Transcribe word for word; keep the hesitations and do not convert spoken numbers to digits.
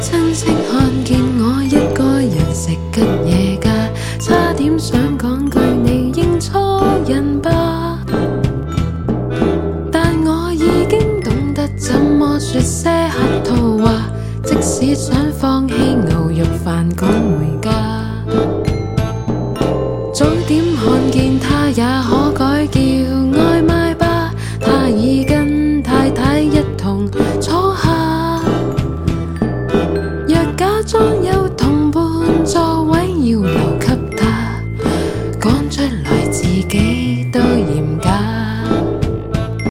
親戚看見我一個人食吉野家，差點想講句你認錯人吧，但我已經懂得怎麼說些客套話，即使想放棄牛肉飯趕回家，早點看見他也可改叫外賣吧，他已跟太太一同坐下，若假裝有同伴座位要留給他，講出來自己都嫌